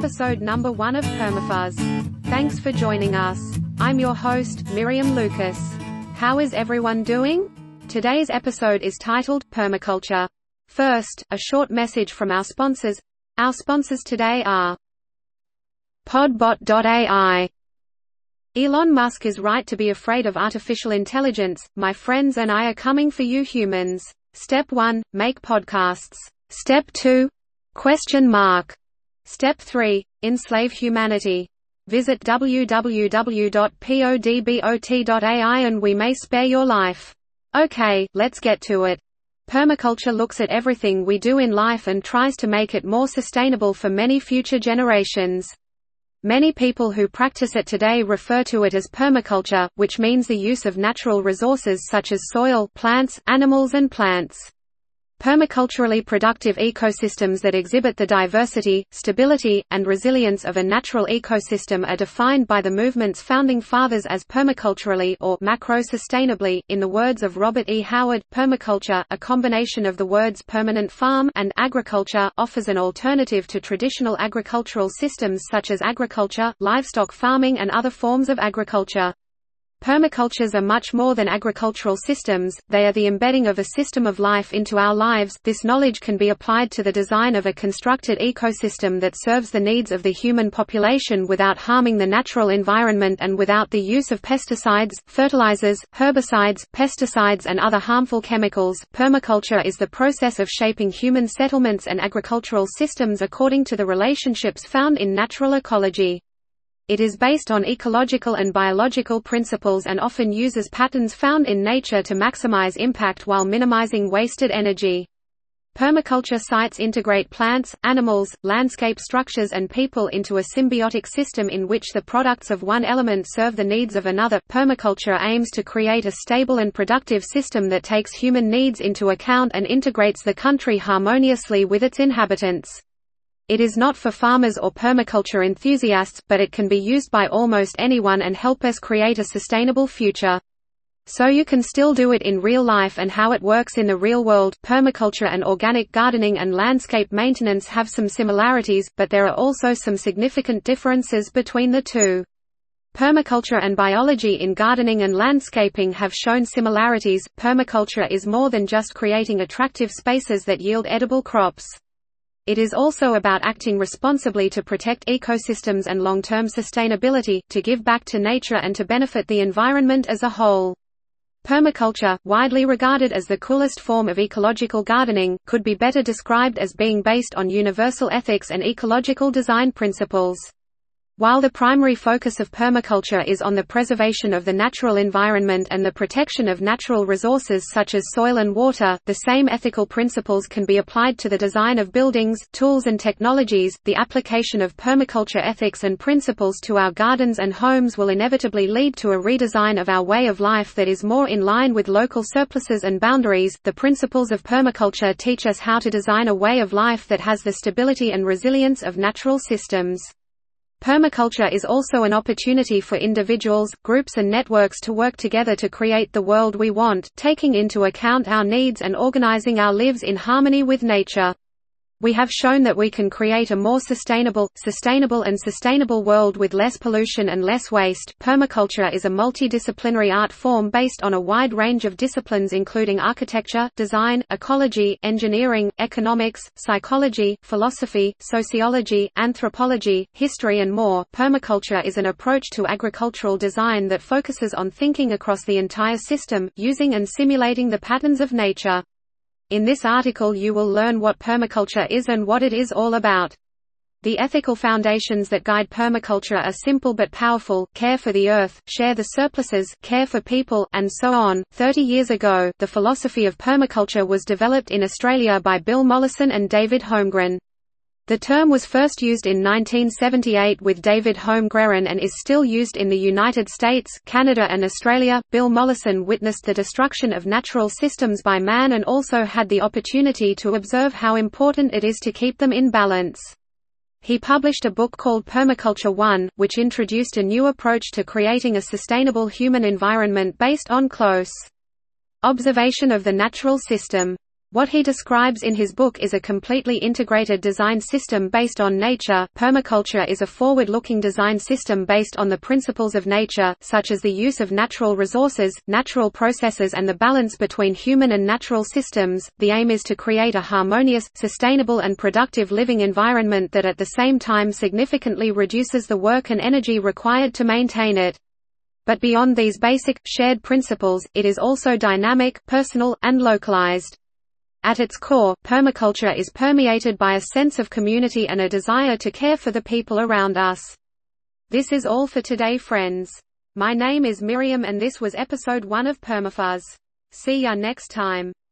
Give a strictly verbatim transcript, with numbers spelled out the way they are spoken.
episode number one of Permafuzz. Thanks for joining us. I'm your host, Miriam Lucas. How is everyone doing? Today's episode is titled, Permaculture. First, a short message from our sponsors. Our sponsors today are Podbot dot A I. Elon Musk is right to be afraid of artificial intelligence. My friends and I are coming for you humans. Step one, make podcasts. Step two, question mark. Step three, enslave humanity. Visit w w w dot podbot dot A I and we may spare your life. Okay, let's get to it. Permaculture looks at everything we do in life and tries to make it more sustainable for many future generations. Many people who practice it today refer to it as permaculture, which means the use of natural resources such as soil, plants, animals and plants. Permaculturally productive ecosystems that exhibit the diversity, stability, and resilience of a natural ecosystem are defined by the movement's founding fathers as permaculturally or macro-sustainably. In the words of Robert E. Howard, permaculture, a combination of the words permanent farm and agriculture, offers an alternative to traditional agricultural systems such as agriculture, livestock farming and other forms of agriculture. Permacultures are much more than agricultural systems, they are the embedding of a system of life into our lives. This knowledge can be applied to the design of a constructed ecosystem that serves the needs of the human population without harming the natural environment and without the use of pesticides, fertilizers, herbicides, pesticides and other harmful chemicals. Permaculture is the process of shaping human settlements and agricultural systems according to the relationships found in natural ecology. It is based on ecological and biological principles and often uses patterns found in nature to maximize impact while minimizing wasted energy. Permaculture sites integrate plants, animals, landscape structures and people into a symbiotic system in which the products of one element serve the needs of another. Permaculture aims to create a stable and productive system that takes human needs into account and integrates the country harmoniously with its inhabitants. It is not for farmers or permaculture enthusiasts, but it can be used by almost anyone and help us create a sustainable future. So you can still do it in real life and how it works in the real world. Permaculture and organic gardening and landscape maintenance have some similarities, but there are also some significant differences between the two. Permaculture and biology in gardening and landscaping have shown similarities. Permaculture is more than just creating attractive spaces that yield edible crops. It is also about acting responsibly to protect ecosystems and long-term sustainability, to give back to nature and to benefit the environment as a whole. Permaculture, widely regarded as the coolest form of ecological gardening, could be better described as being based on universal ethics and ecological design principles. While the primary focus of permaculture is on the preservation of the natural environment and the protection of natural resources such as soil and water, the same ethical principles can be applied to the design of buildings, tools and technologies. The application of permaculture ethics and principles to our gardens and homes will inevitably lead to a redesign of our way of life that is more in line with local surpluses and boundaries. The principles of permaculture teach us how to design a way of life that has the stability and resilience of natural systems. Permaculture is also an opportunity for individuals, groups and networks to work together to create the world we want, taking into account our needs and organizing our lives in harmony with nature. We have shown that we can create a more sustainable, sustainable and sustainable world with less pollution and less waste. Permaculture is a multidisciplinary art form based on a wide range of disciplines including architecture, design, ecology, engineering, economics, psychology, philosophy, sociology, anthropology, history and more. Permaculture is an approach to agricultural design that focuses on thinking across the entire system, using and simulating the patterns of nature. In this article you will learn what permaculture is and what it is all about. The ethical foundations that guide permaculture are simple but powerful: care for the earth, share the surpluses, care for people, and so on. Thirty years ago, the philosophy of permaculture was developed in Australia by Bill Mollison and David Holmgren. The term was first used in nineteen seventy-eight with David Holmgren and is still used in the United States, Canada and Australia. Bill Mollison witnessed the destruction of natural systems by man and also had the opportunity to observe how important it is to keep them in balance. He published a book called Permaculture One, which introduced a new approach to creating a sustainable human environment based on close observation of the natural system. What he describes in his book is a completely integrated design system based on nature. Permaculture is a forward-looking design system based on the principles of nature, such as the use of natural resources, natural processes and the balance between human and natural systems. The aim is to create a harmonious, sustainable and productive living environment that at the same time significantly reduces the work and energy required to maintain it. But beyond these basic, shared principles, it is also dynamic, personal, and localized. At its core, permaculture is permeated by a sense of community and a desire to care for the people around us. This is all for today, friends. My name is Miriam and this was episode one of Permafuzz. See ya next time.